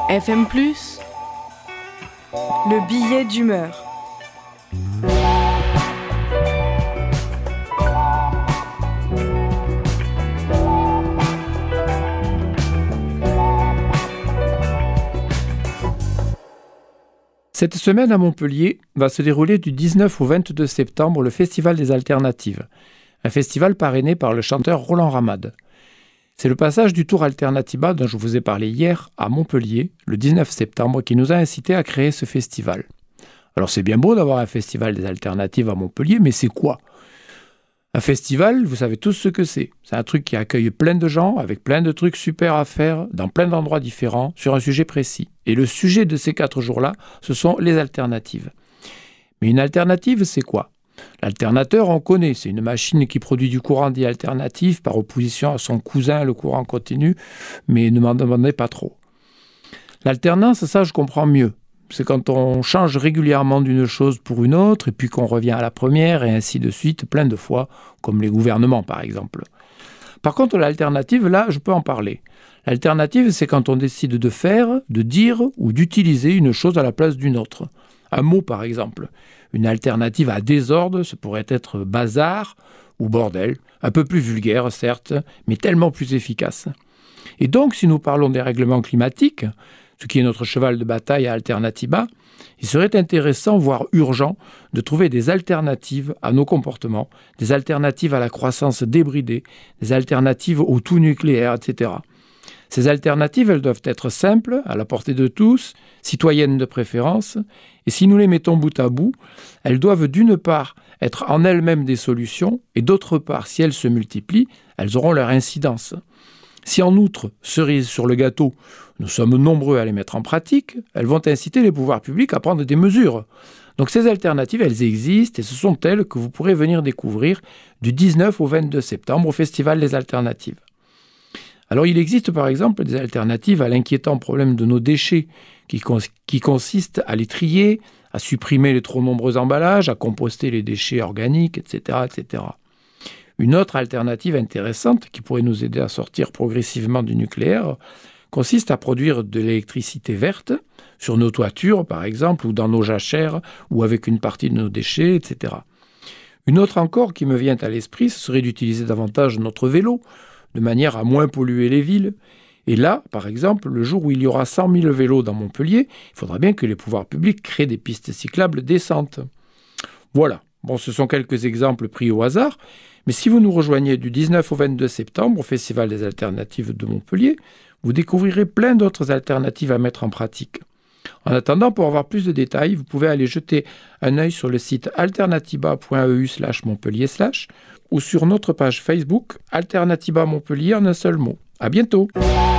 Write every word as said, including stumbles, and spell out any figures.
F M plus, le billet d'humeur. Cette semaine à Montpellier va se dérouler du dix-neuf au vingt-deux septembre le Festival des Alternatives, un festival parrainé par le chanteur Roland Ramade. C'est le passage du Tour Alternatiba dont je vous ai parlé hier à Montpellier, le dix-neuf septembre, qui nous a incités à créer ce festival. Alors c'est bien beau d'avoir un festival des alternatives à Montpellier, mais c'est quoi ? Un festival, vous savez tous ce que c'est. C'est un truc qui accueille plein de gens, avec plein de trucs super à faire, dans plein d'endroits différents, sur un sujet précis. Et le sujet de ces quatre jours-là, ce sont les alternatives. Mais une alternative, c'est quoi ? L'alternateur, on connaît, c'est une machine qui produit du courant dit alternatif par opposition à son cousin, le courant continu, mais ne m'en demandez pas trop. L'alternance, ça je comprends mieux. C'est quand on change régulièrement d'une chose pour une autre, et puis qu'on revient à la première, et ainsi de suite, plein de fois, comme les gouvernements par exemple. Par contre, l'alternative, là, je peux en parler. L'alternative, c'est quand on décide de faire, de dire ou d'utiliser une chose à la place d'une autre. Un mot, par exemple. Une alternative à désordre, ce pourrait être bazar ou bordel. Un peu plus vulgaire, certes, mais tellement plus efficace. Et donc, si nous parlons des règlements climatiques, ce qui est notre cheval de bataille à Alternatiba, il serait intéressant, voire urgent, de trouver des alternatives à nos comportements, des alternatives à la croissance débridée, des alternatives au tout nucléaire, et cetera. Ces alternatives, elles doivent être simples, à la portée de tous, citoyennes de préférence, et si nous les mettons bout à bout, elles doivent d'une part être en elles-mêmes des solutions, et d'autre part, si elles se multiplient, elles auront leur incidence. Si en outre, cerise sur le gâteau, nous sommes nombreux à les mettre en pratique, elles vont inciter les pouvoirs publics à prendre des mesures. Donc ces alternatives, elles existent et ce sont elles que vous pourrez venir découvrir du dix-neuf au vingt-deux septembre au Festival des Alternatives. Alors il existe par exemple des alternatives à l'inquiétant problème de nos déchets qui, cons- qui consistent à les trier, à supprimer les trop nombreux emballages, à composter les déchets organiques, et cetera, et cetera. Une autre alternative intéressante qui pourrait nous aider à sortir progressivement du nucléaire consiste à produire de l'électricité verte sur nos toitures, par exemple, ou dans nos jachères, ou avec une partie de nos déchets, et cetera. Une autre encore qui me vient à l'esprit, ce serait d'utiliser davantage notre vélo, de manière à moins polluer les villes. Et là, par exemple, le jour où il y aura cent mille vélos dans Montpellier, il faudra bien que les pouvoirs publics créent des pistes cyclables décentes. Voilà. Bon, ce sont quelques exemples pris au hasard, mais si vous nous rejoignez du dix-neuf au vingt-deux septembre au Festival des Alternatives de Montpellier, vous découvrirez plein d'autres alternatives à mettre en pratique. En attendant, pour avoir plus de détails, vous pouvez aller jeter un œil sur le site alternatiba point e u slash montpellier slash ou sur notre page Facebook Alternatiba Montpellier en un seul mot. À bientôt!